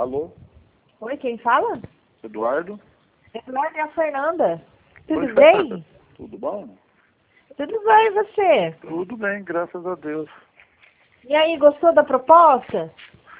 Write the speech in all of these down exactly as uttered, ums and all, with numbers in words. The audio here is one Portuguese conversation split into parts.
Alô? Oi, quem fala? Eduardo? Eduardo, é a Fernanda. Tudo Oi, bem? Fernanda. Tudo bom? Tudo bem, e você? Tudo bem, graças a Deus. E aí, gostou da proposta?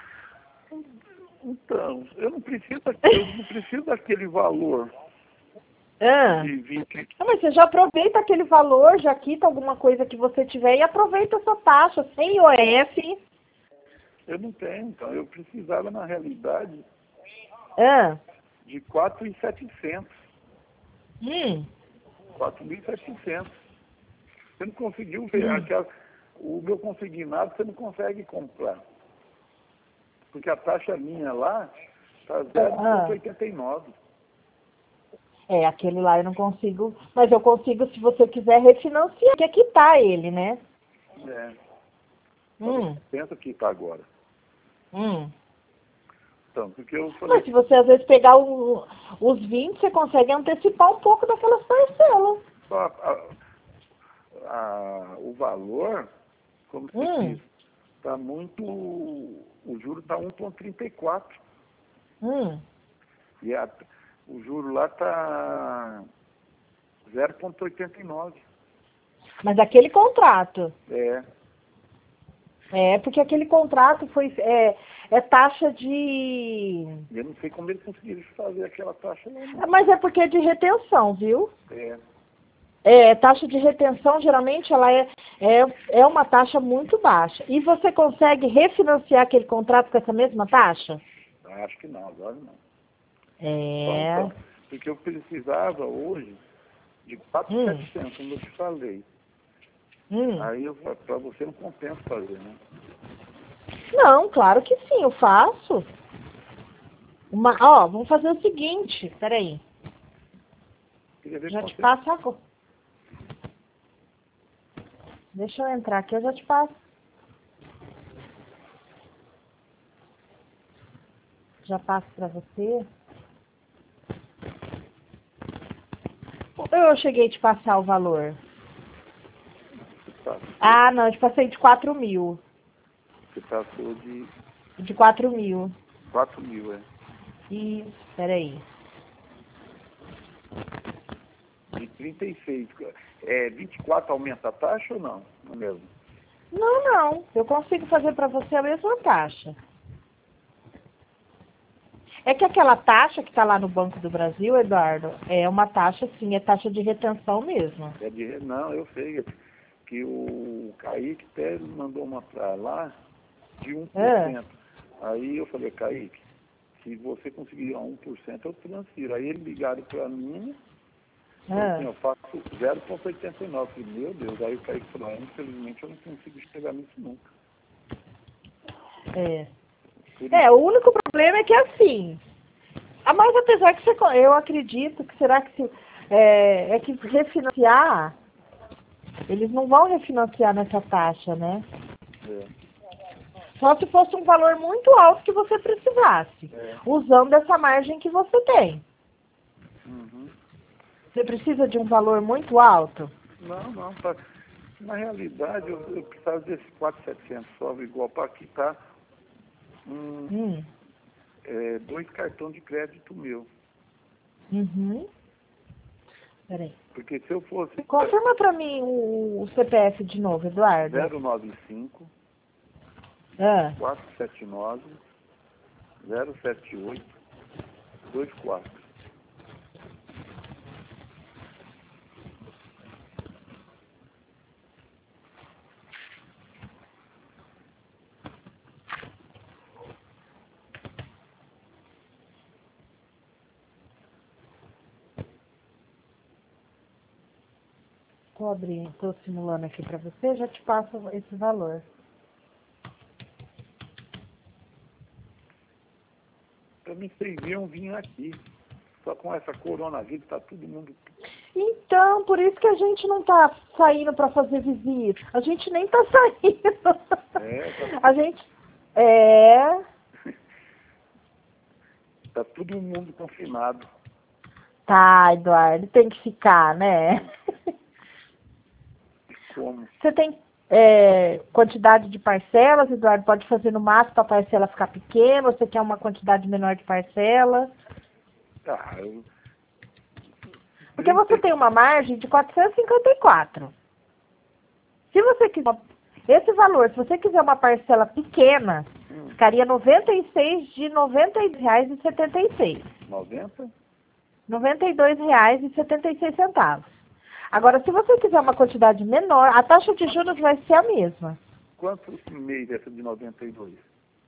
Então, eu não preciso, eu não preciso daquele valor Ah. de vinte. Não, mas você já aproveita aquele valor, já quita alguma coisa que você tiver e aproveita essa taxa, sem I O F. Eu não tenho, então. Eu precisava, na realidade, Ah. de quatro mil e setecentos. Hum. quatro mil e setecentos. Você não conseguiu ver. Hum. Aquela, o meu consignado você não consegue comprar. Porque a taxa minha lá está zero vírgula oitenta e nove. É, aquele lá eu não consigo, mas eu consigo se você quiser refinanciar, que quitar ele, né? É. Hum. Pensa que está agora. Hum. Então, porque eu falei, Mas se você às vezes pegar o- os vinte, você consegue antecipar um pouco daquelas parcelas. a, a, a, o valor, como você Hum. diz, está muito. O juro está um vírgula trinta e quatro. Hum. E a, o juro lá está zero vírgula oitenta e nove. Mas aquele contrato. É. É, porque aquele contrato foi. É, é taxa de. Eu não sei como eles conseguiram fazer aquela taxa lá. Não. Mas é porque é de retenção, viu? É. É, taxa de retenção, geralmente, ela é, é, é uma taxa muito baixa. E você consegue refinanciar aquele contrato com essa mesma taxa? Acho que não, agora não. É. Então, porque eu precisava hoje de quatro mil e setecentos, como eu te falei. Hum. Aí para você não compensa fazer, né? Não, claro que sim, eu faço. Uma, ó, vamos fazer o seguinte, peraí. Queria ver Já com te você. passo agora. Deixa eu entrar aqui, eu já te passo. Já passo pra você. Eu cheguei a te passar o valor. Você passou, Ah, não, eu te passei de quatro mil. você passou de De quatro mil. quatro mil, é. Isso, peraí. De trinta e seis. É, vinte e quatro aumenta a taxa ou não? Não mesmo? Não, não. Eu consigo fazer pra você a mesma taxa. É que aquela taxa que tá lá no Banco do Brasil, Eduardo, é uma taxa, sim, é taxa de retenção mesmo. É de, não, eu sei que o Kaique até mandou uma pra lá de um por cento. É. Aí eu falei, Kaique, se você conseguir a um por cento, eu transfiro. Aí eles ligaram pra mim, falou assim, É. eu faço zero vírgula oitenta e nove. Eu falei, meu Deus, aí o Kaique falou, ah, infelizmente eu não consigo chegar nisso nunca. É. Por É, isso, o único problema é que assim, ah, mas apesar que você, co- eu acredito que será que se, é, é que refinanciar, eles não vão refinanciar nessa taxa, né? é, Só se fosse um valor muito alto que você precisasse, é. usando essa margem que você tem. Uhum. Você precisa de um valor muito alto? Não, não, tá. Na realidade, eu, eu precisava desse quatro mil e setecentos só, igual para quitar um, Hum. é, dois cartões de crédito meu. Uhum. Peraí. Porque se eu fosse Confirma pra mim o, o C P F de novo, Eduardo. zero nove cinco, Ah. quatro sete nove, zero sete oito, dois quatro. Tô abrindo, tô simulando aqui pra você, já te passo esse valor. Para mim, vocês iam vir aqui. Só com essa coronavírus, tá todo mundo... Então, por isso que a gente não tá saindo pra fazer visita. A gente nem tá saindo. É, tá, A gente... É... tá todo mundo confinado. Tá, Eduardo, tem que ficar, né? Como? Você tem... é, quantidade de parcelas, Eduardo? Pode fazer no máximo para a parcela ficar pequena? Ou você quer uma quantidade menor de parcela? Tá, eu... Porque você tem uma margem de quatrocentos e cinquenta e quatro. Se você quiser esse valor, se você quiser uma parcela pequena, hum. ficaria noventa e seis de noventa reais e setenta e seis. noventa? noventa e dois reais e setenta e seis centavos. Agora, se você quiser uma quantidade menor, a taxa de juros vai ser a mesma. Quantos mês essa de noventa e dois?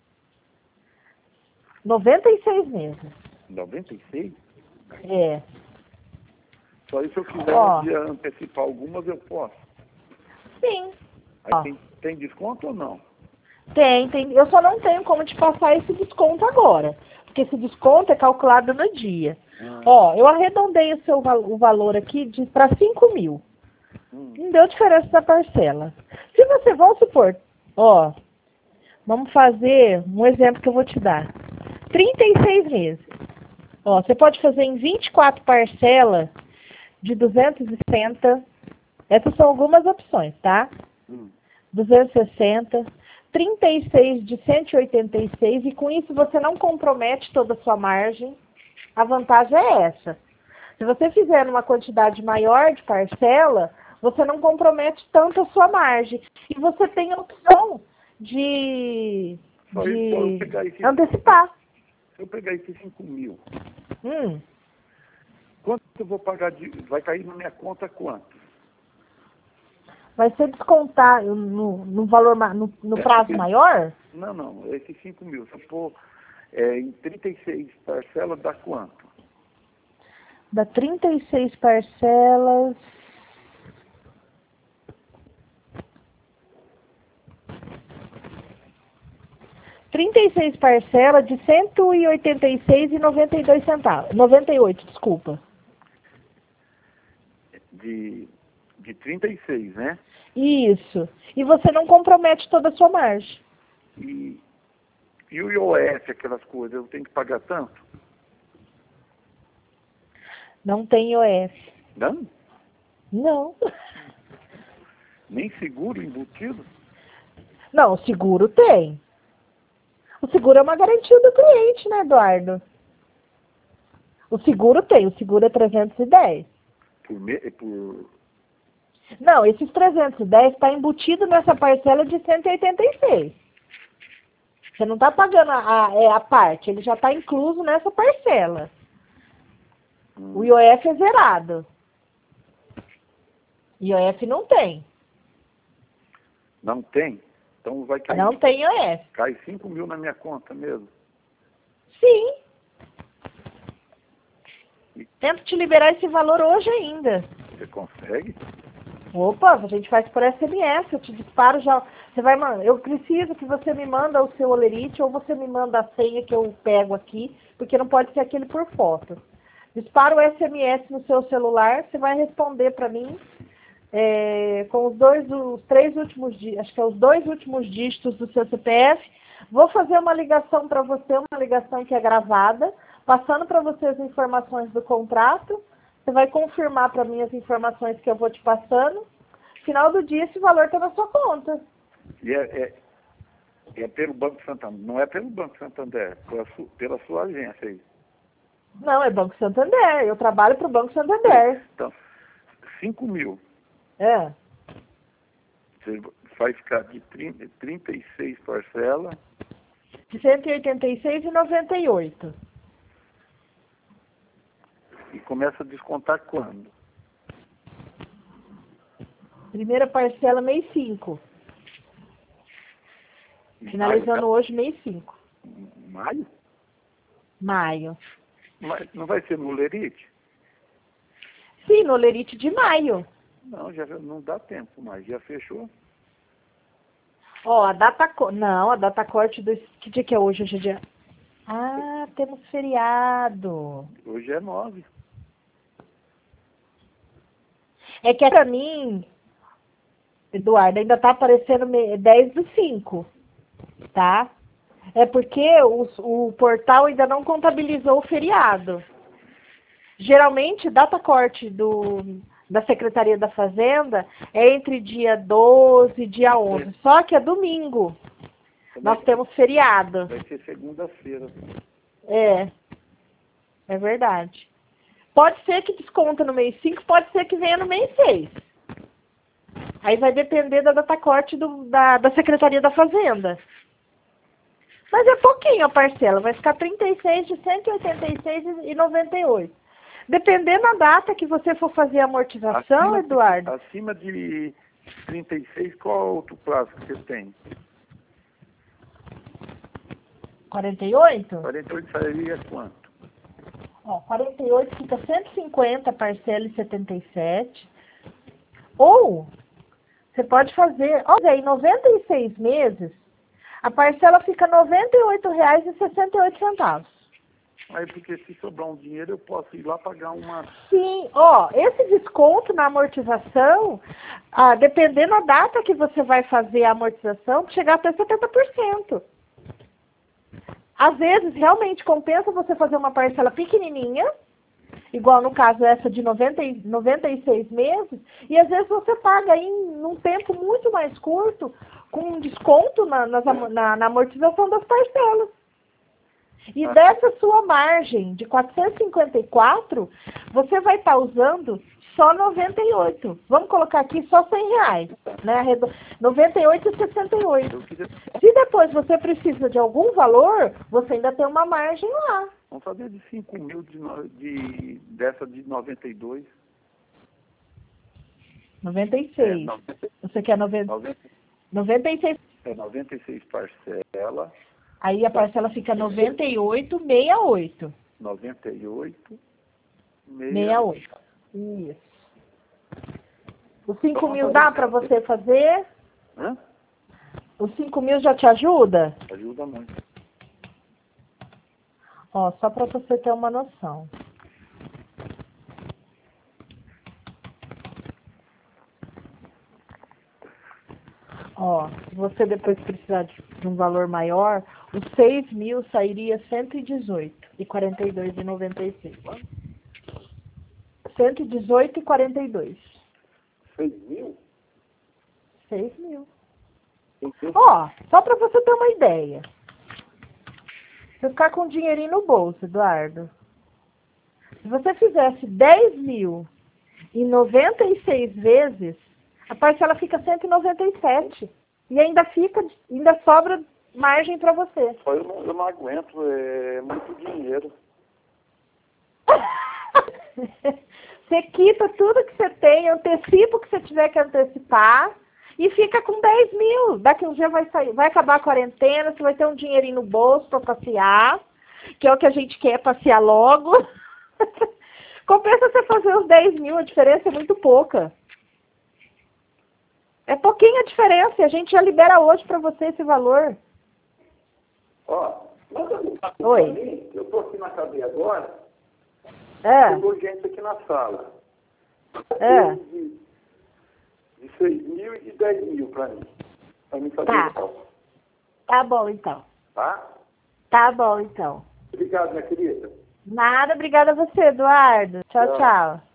noventa e seis meses. noventa e seis? É. Só isso se eu quiser Ó, um dia antecipar algumas, eu posso. Sim. Aí tem, tem desconto ou não? Tem, tem. Eu só não tenho como te passar esse desconto agora. Porque esse desconto é calculado no dia. Hum. Ó, eu arredondei o seu o valor aqui para cinco mil. Hum. Não deu diferença na parcela. Se você, vamos supor, ó, vamos fazer um exemplo que eu vou te dar. trinta e seis meses. Ó, você pode fazer em vinte e quatro parcelas de duzentos e sessenta. Essas são algumas opções, tá? Hum. duzentos e sessenta, trinta e seis de cento e oitenta e seis, e com isso você não compromete toda a sua margem. A vantagem é essa. Se você fizer uma quantidade maior de parcela, você não compromete tanto a sua margem. E você tem a opção de, de esse, antecipar. Se eu pegar esses cinco mil, hum. quanto eu vou pagar? De, vai cair na minha conta quanto? Vai ser descontar no, no valor, no, no prazo é, maior? Não, não, esses cinco mil. Se eu for é, em trinta e seis parcelas, dá quanto? Dá trinta e seis parcelas. trinta e seis parcelas de cento e oitenta e seis reais e noventa e dois centavos. noventa e oito, desculpa. De, de trinta e seis, né? Isso. E você não compromete toda a sua margem. E, e o I O F, aquelas coisas, eu tenho que pagar tanto? Não tem I O F. Não? Não. Nem seguro embutido? Não, o seguro tem. O seguro é uma garantia do cliente, né, Eduardo? O seguro tem, o seguro é trezentos e dez. Por... Me... por... Não, esses trezentos e dez está embutido nessa parcela de cento e oitenta e seis. Você não está pagando a, a, a parte, ele já está incluso nessa parcela. Hum. O I O F é zerado. I O F não tem. Não tem? Então vai cair. Não tem I O F. Cai cinco mil na minha conta mesmo? Sim. E... Tento te liberar esse valor hoje ainda. Você consegue? Opa, a gente faz por S M S, eu te disparo já. Você vai, mano, eu preciso que você me manda o seu olerite ou você me manda a senha que eu pego aqui, porque não pode ser aquele por foto. Dispara o S M S no seu celular, você vai responder para mim é, com os dois, os três últimos, acho que é os dois últimos dígitos do seu C P F. Vou fazer uma ligação para você, uma ligação que é gravada, passando para você as informações do contrato. Você vai confirmar para mim as informações que eu vou te passando. Final do dia, esse valor está na sua conta. E é, é, é pelo Banco Santander, não é pelo Banco Santander, pela, su, pela sua agência aí. Não, é Banco Santander. Eu trabalho para o Banco Santander. Então, cinco mil. É. Você vai ficar de trinta, trinta e seis parcelas. De cento e oitenta e seis reais e noventa e oito centavos. E começa a descontar quando? Primeira parcela, mês cinco. Finalizando hoje, mês cinco. Maio? Maio. Mas não vai ser no Lerite? Sim, no Lerite de maio. Não, já não dá tempo, mas já fechou. Ó, a data... Não, a data corte do... Que dia que é hoje? Hoje é dia... Ah, temos feriado. Hoje é nove. É que pra mim, Eduardo, ainda tá aparecendo dez do cinco, tá? É porque o, o portal ainda não contabilizou o feriado. Geralmente, data corte do da Secretaria da Fazenda é entre dia doze e dia onze. Só que é domingo. Nós temos feriado. Vai ser segunda-feira. É. É verdade. Pode ser que desconta no mês cinco, pode ser que venha no mês seis. Aí vai depender da data corte do, da, da Secretaria da Fazenda. Mas é pouquinho a parcela, vai ficar trinta e seis de cento e oitenta e seis reais e noventa e oito centavos. Dependendo da data que você for fazer a amortização, acima Eduardo. De, acima de trinta e seis, qual outro prazo que você tem? quarenta e oito? quarenta e oito sairia quanto? Ó, quarenta e oito fica cento e cinquenta, parcela e setenta e sete. Ou, você pode fazer, olha, em noventa e seis meses, a parcela fica noventa e oito reais e sessenta e oito centavos. Aí, porque se sobrar um dinheiro, eu posso ir lá pagar uma... Sim, ó, esse desconto na amortização, ah, dependendo da data que você vai fazer a amortização, chegar até setenta por cento. Às vezes, realmente compensa você fazer uma parcela pequenininha, igual no caso essa de noventa, noventa e seis meses, e às vezes você paga em num tempo muito mais curto, com um desconto na, nas, na, na amortização das parcelas. E Ah. dessa sua margem de quatrocentos e cinquenta e quatro, você vai estar usando só noventa e oito. Vamos colocar aqui só cem reais, né? noventa e oito e sessenta e oito. Se depois você precisa de algum valor, você ainda tem uma margem lá. Vamos fazer de cinco mil de, no- de, dessa de noventa e dois. noventa e seis. É, noventa, Você quer noventa, noventa, noventa e seis. é noventa e seis parcela, Aí a parcela fica noventa e oito, sessenta e oito. noventa e oito, sessenta e oito. Isso. Os cinco Vamos mil fazer dá assim. para você fazer? Hã? Os cinco mil já te ajuda? Ajuda muito. Ó, só para você ter uma noção. Ó, se você depois precisar de de um valor maior, os seis mil sairia cento e dezoito e quarenta e dois e noventa e seis. cento e dezoito e quarenta e dois. seis mil? seis mil. Ó, só para você ter uma ideia. Você ficar com um dinheirinho no bolso, Eduardo. Se você fizesse dez mil em noventa e seis vezes, a parcela fica cento e noventa e sete. E ainda fica, ainda sobra margem para você. Só eu não, eu não aguento, é muito dinheiro. Você quita tudo que você tem, antecipa o que você tiver que antecipar e fica com dez mil. Daqui um dia vai sair, vai acabar a quarentena, você vai ter um dinheirinho no bolso para passear, que é o que a gente quer, passear logo. Compensa você fazer os dez mil, a diferença é muito pouca. É pouquinha a diferença, a gente já libera hoje para você esse valor. Ó, manda um papo Oi. pra mim, eu tô aqui na cadeia agora, É, chegou gente aqui na sala. é. De, de seis mil e de dez mil pra mim. Pra mim fazer Tá. o cálculo, Tá bom então. tá? Tá bom então. Obrigado, minha querida. Nada, obrigada a você, Eduardo. Tchau, Tchau. tchau.